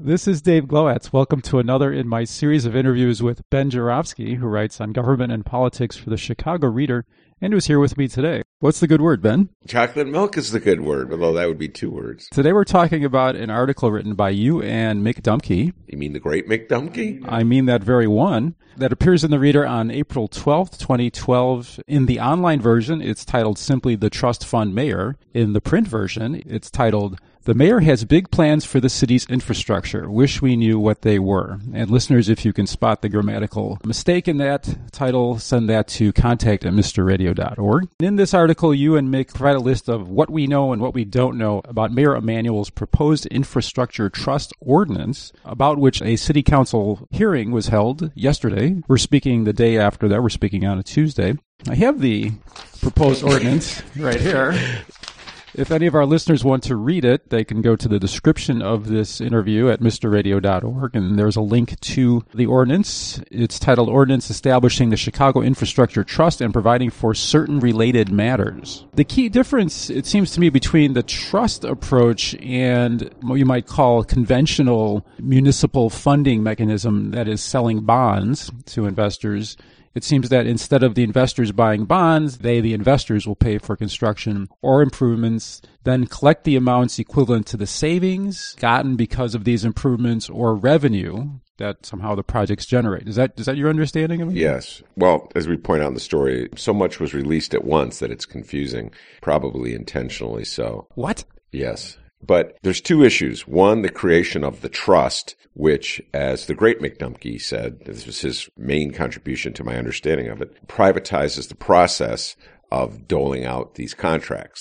This is Dave Glowacz. Welcome to another in my series of interviews with Ben Joravsky, who writes on government and politics for the Chicago Reader, and who's here with me today. What's the good word, Ben? Chocolate milk is the good word, although that would be two words. Today we're talking about an article written by you and Mick Dumke. You mean the great Mick Dumke? I mean that very one. That appears in the Reader on April 12th, 2012. In the online version, it's titled simply The Trust Fund Mayor. In the print version, it's titled The Mayor Has Big Plans for the City's Infrastructure. Wish we knew what they were. And listeners, if you can spot the grammatical mistake in that title, send that to contact@mrradio.org. In this article, you and Mick provide a list of what we know and what we don't know about Mayor Emanuel's proposed infrastructure trust ordinance, about which a city council hearing was held yesterday. We're speaking the day after that. We're speaking on a Tuesday. I have the proposed ordinance right here. If any of our listeners want to read it, they can go to the description of this interview at mrradio.org, and there's a link to the ordinance. It's titled Ordinance Establishing the Chicago Infrastructure Trust and Providing for Certain Related Matters. The key difference, it seems to me, between the trust approach and what you might call conventional municipal funding mechanism, that is selling bonds to investors, it seems that instead of the investors buying bonds, the investors, will pay for construction or improvements, then collect the amounts equivalent to the savings gotten because of these improvements or revenue that somehow the projects generate. Is that your understanding of it? Yes. Well, as we point out in the story, so much was released at once that it's confusing, probably intentionally so. What? Yes. But there's two issues. One, the creation of the trust, which, as the great Mick Dumke said, this was his main contribution to my understanding of it, privatizes the process of doling out these contracts.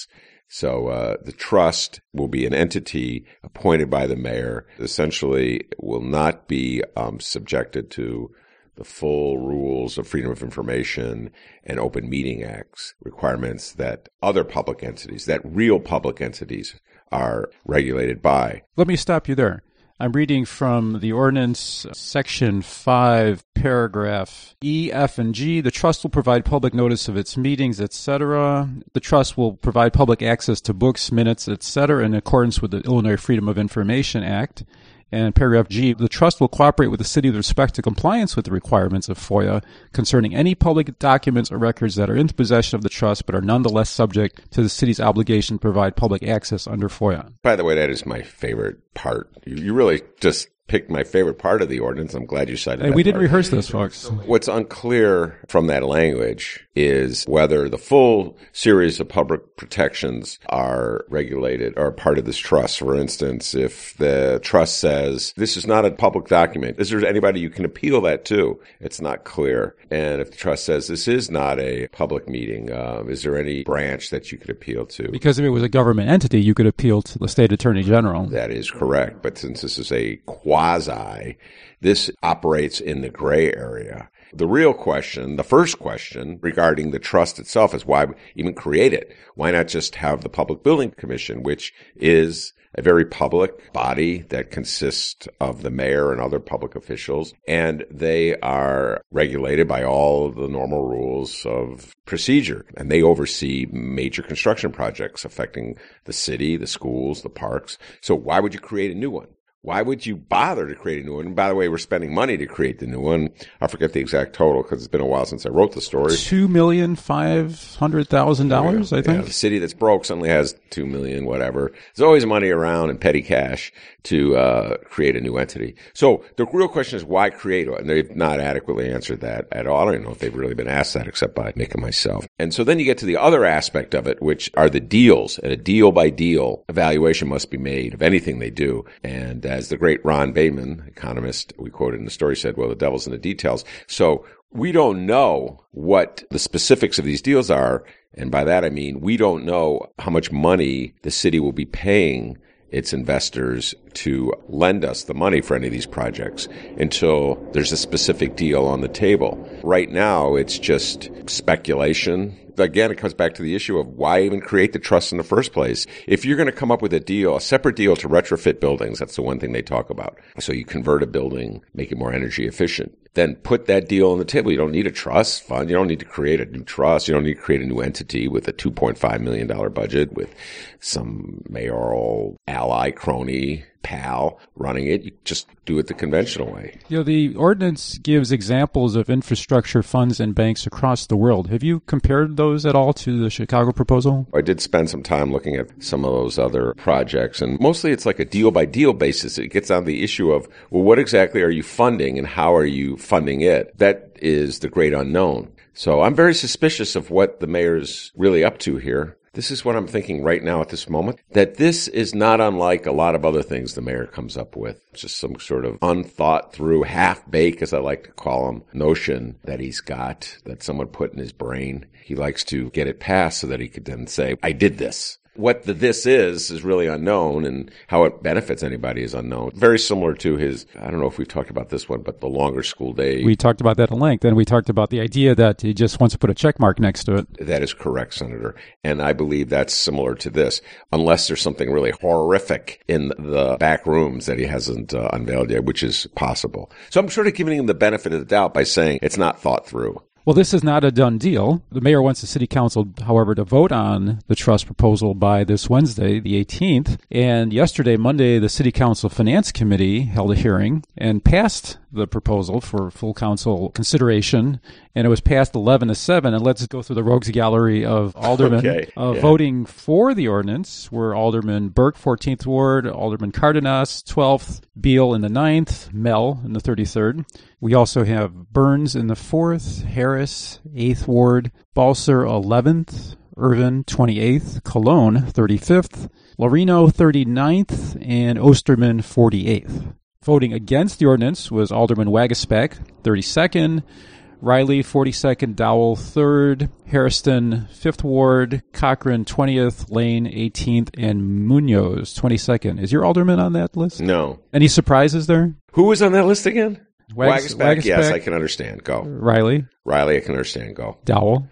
So the trust will be an entity appointed by the mayor. Essentially, will not be subjected to the full rules of Freedom of Information and Open Meeting Acts requirements that other public entities, that real public entities, are regulated by. Let me stop you there. I'm reading from the ordinance, section 5, paragraph E, F, and G. The trust will provide public notice of its meetings, etc. The trust will provide public access to books, minutes, etc. in accordance with the Illinois Freedom of Information Act. And paragraph G, the trust will cooperate with the city with respect to compliance with the requirements of FOIA concerning any public documents or records that are in possession of the trust but are nonetheless subject to the city's obligation to provide public access under FOIA. By the way, that is my favorite part. You really just picked my favorite part of the ordinance. I'm glad you cited that. And we didn't rehearse this, folks. What's unclear from that language is whether the full series of public protections are regulated or part of this trust. For instance, if the trust says, this is not a public document, is there anybody you can appeal that to? It's not clear. And if the trust says this is not a public meeting, is there any branch that you could appeal to? Because if it was a government entity, you could appeal to the state attorney general. That is correct. But since this is a quasi, this operates in the gray area. The real question, the first question regarding the trust itself is why even create it? Why not just have the Public Building Commission, which is a very public body that consists of the mayor and other public officials, and they are regulated by all of the normal rules of procedure, and they oversee major construction projects affecting the city, the schools, the parks. So why would you create a new one? Why would you bother to create a new one? And by the way, we're spending money to create the new one. I forget the exact total because it's been a while since I wrote the story. $2,500,000, I think. Yeah, the city that's broke suddenly has $2 million, whatever. There's always money around in petty cash to create a new entity. So the real question is why create one? And they've not adequately answered that at all. I don't even know if they've really been asked that except by Nick and myself. And so then you get to the other aspect of it, which are the deals. And a deal-by-deal evaluation must be made of anything they do. And as the great Ron Bateman, economist we quoted in the story, said, well, the devil's in the details. So we don't know what the specifics of these deals are. And by that, I mean, we don't know how much money the city will be paying its investors to lend us the money for any of these projects until there's a specific deal on the table. Right now, it's just speculation. Again, it comes back to the issue of why even create the trust in the first place. If you're going to come up with a deal, a separate deal to retrofit buildings, that's the one thing they talk about. So you convert a building, make it more energy efficient. Then put that deal on the table. You don't need a trust fund. You don't need to create a new trust. You don't need to create a new entity with a $2.5 million budget with some mayoral ally crony pal running it. You just do it the conventional way. The ordinance gives examples of infrastructure funds and banks across the world. Have you compared those at all to the Chicago proposal? I did spend some time looking at some of those other projects, and mostly it's like a deal-by-deal basis. It gets on the issue of, well, what exactly are you funding and how are you funding it? That is the great unknown. So I'm very suspicious of what the mayor's really up to here. This is what I'm thinking right now at this moment, that this is not unlike a lot of other things the mayor comes up with. It's just some sort of unthought through, half-baked, as I like to call him, notion that he's got, that someone put in his brain. He likes to get it passed so that he could then say, I did this. What the this is really unknown, and how it benefits anybody is unknown. Very similar to his, I don't know if we've talked about this one, but the longer school day. We talked about that at length, and we talked about the idea that he just wants to put a check mark next to it. That is correct, Senator. And I believe that's similar to this, unless there's something really horrific in the back rooms that he hasn't unveiled yet, which is possible. So I'm sort of giving him the benefit of the doubt by saying it's not thought through. Well, this is not a done deal. The mayor wants the city council, however, to vote on the trust proposal by this Wednesday, the 18th. And yesterday, Monday, the city council finance committee held a hearing and passed the proposal for full council consideration. And it was passed 11-7. And let's go through the rogues gallery of aldermen voting for the ordinance were Alderman Burke, 14th Ward, Alderman Cardenas, 12th, Beal in the 9th, Mell in the 33rd. We also have Burns in the 4th, Harris, 8th Ward, Balser, 11th, Irvin, 28th, Cologne, 35th, Lorino, 39th, and Osterman, 48th. Voting against the ordinance was Alderman Wagaspak, 32nd, Riley, 42nd, Dowell, 3rd, Harrison, 5th Ward, Cochran, 20th, Lane, 18th, and Munoz, 22nd. Is your alderman on that list? No. Any surprises there? Who was on that list again? Wagaspak, yes, I can understand. Go. Riley, I can understand. Go. Dowell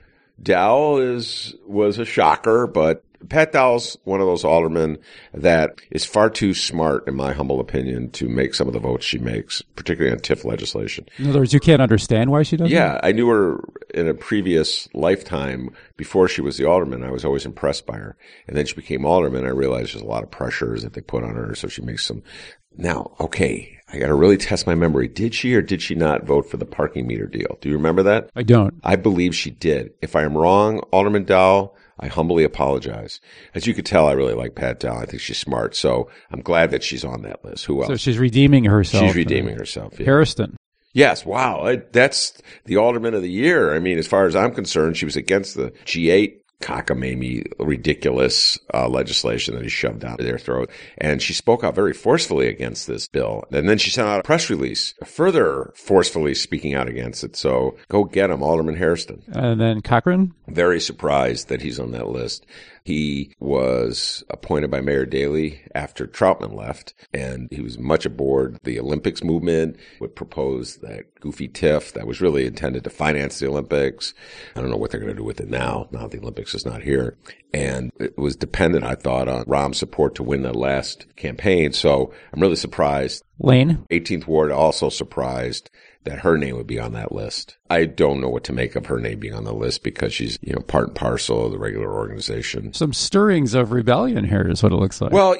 was a shocker, but Pat Dowell's one of those aldermen that is far too smart, in my humble opinion, to make some of the votes she makes, particularly on TIF legislation. In other words, you can't understand why she does it? Yeah, I knew her in a previous lifetime before she was the alderman. I was always impressed by her. And then she became alderman. I realized there's a lot of pressures that they put on her, so she makes some. Now, okay, I got to really test my memory. Did she or did she not vote for the parking meter deal? Do you remember that? I don't. I believe she did. If I am wrong, Alderman Dowell, I humbly apologize. As you could tell, I really like Pat Dowell. I think she's smart. So I'm glad that she's on that list. Who else? So she's redeeming herself. She's redeeming herself. Yeah. Harrison. Yes. Wow. That's the alderman of the year. I mean, as far as I'm concerned, she was against the G8 cockamamie, ridiculous legislation that he shoved down their throat. And she spoke out very forcefully against this bill. And then she sent out a press release further forcefully speaking out against it. So go get him, Alderman Hairston. And then Cochran? Very surprised that he's on that list. He was appointed by Mayor Daley after Troutman left, and he was much aboard the Olympics movement, would propose that goofy TIF that was really intended to finance the Olympics. I don't know what they're going to do with it now the Olympics is not here. And it was dependent, I thought, on Rahm's support to win the last campaign. So I'm really surprised. Lane? 18th Ward, also surprised that her name would be on that list. I don't know what to make of her name being on the list because she's, part and parcel of the regular organization. Some stirrings of rebellion here is what it looks like. Well,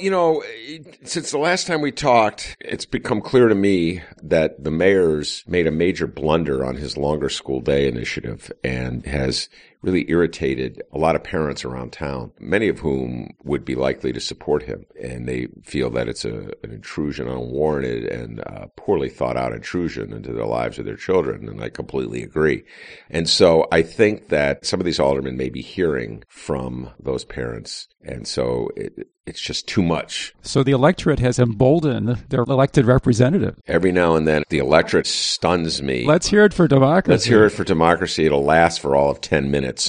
since the last time we talked, it's become clear to me that the mayor's made a major blunder on his longer school day initiative and has really irritated a lot of parents around town, many of whom would be likely to support him. And they feel that it's an intrusion, unwarranted and poorly thought out intrusion into the lives of their children. And I completely agree. And so I think that some of these aldermen may be hearing from those parents. And so it's just too much. So the electorate has emboldened their elected representative. Every now and then, the electorate stuns me. Let's hear it for democracy. It'll last for all of 10 minutes.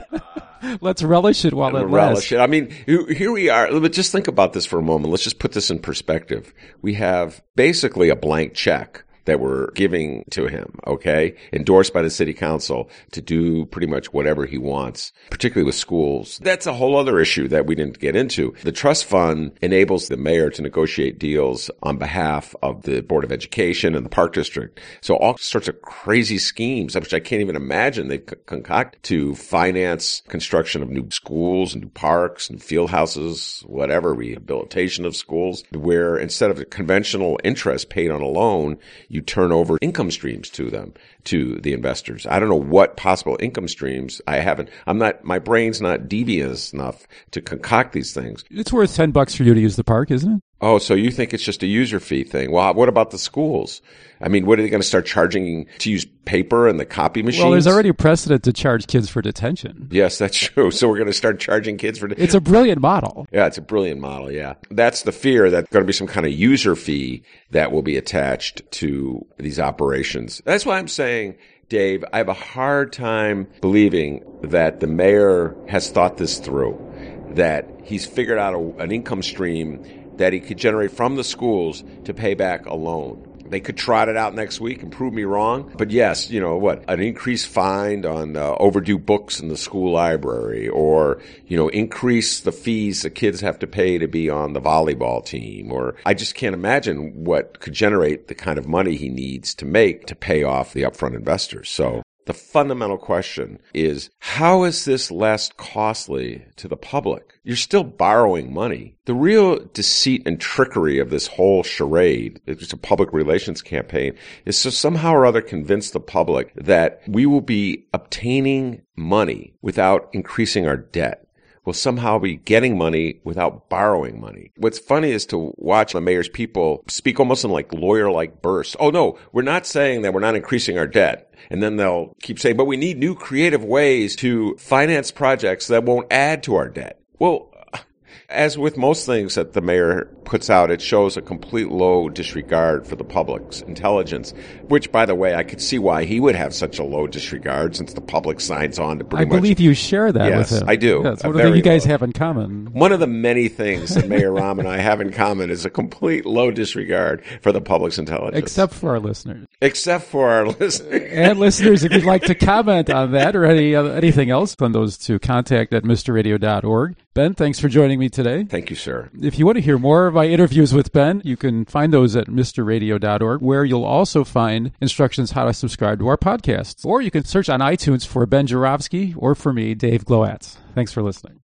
Let's relish it while it lasts. I mean, here we are. But just think about this for a moment. Let's just put this in perspective. We have basically a blank check that we're giving to him, okay? Endorsed by the city council to do pretty much whatever he wants, particularly with schools. That's a whole other issue that we didn't get into. The trust fund enables the mayor to negotiate deals on behalf of the Board of Education and the Park District. So all sorts of crazy schemes, which I can't even imagine they concoct to finance construction of new schools, new parks, new field houses, whatever, rehabilitation of schools, where instead of the conventional interest paid on a loan, you turn over income streams to them, to the investors. I don't know what possible income streams my brain's not devious enough to concoct these things. It's worth $10 for you to use the park, isn't it? Oh, so you think it's just a user fee thing? Well, what about the schools? I mean, what are they going to start charging to use paper and the copy machines? Well, there's already a precedent to charge kids for detention. Yes, that's true. So we're going to start charging kids for It's a brilliant model. Yeah, it's a brilliant model, yeah. That's the fear, that there's going to be some kind of user fee that will be attached to these operations. That's why I'm saying, Dave, I have a hard time believing that the mayor has thought this through, that he's figured out an income stream that he could generate from the schools to pay back a loan. They could trot it out next week and prove me wrong. But yes, an increased fine on overdue books in the school library, or, increase the fees the kids have to pay to be on the volleyball team. Or I just can't imagine what could generate the kind of money he needs to make to pay off the upfront investors. So the fundamental question is, how is this less costly to the public? You're still borrowing money. The real deceit and trickery of this whole charade, it's a public relations campaign, is to somehow or other convince the public that we will be obtaining money without increasing our debt. Will somehow be getting money without borrowing money. What's funny is to watch the mayor's people speak almost in like lawyer-like bursts. Oh no, we're not saying that we're not increasing our debt. And then they'll keep saying, but we need new creative ways to finance projects that won't add to our debt. Well, as with most things that the mayor puts out, it shows a complete low disregard for the public's intelligence, which, by the way, I could see why he would have such a low disregard, since the public signs on to pretty much... I believe you share that with him. Yes, I do. That's one of the things you guys have in common. One of the many things that Mayor Rahm and I have in common is a complete low disregard for the public's intelligence. Except for our listeners. Except for our listeners. And listeners, if you'd like to comment on that or anything else, send those to contact@mrradio.org. Ben, thanks for joining me today. Thank you, sir. If you want to hear more of my interviews with Ben, you can find those at mrradio.org, where you'll also find instructions how to subscribe to our podcasts. Or you can search on iTunes for Ben Joravsky, or for me, Dave Glowacz. Thanks for listening.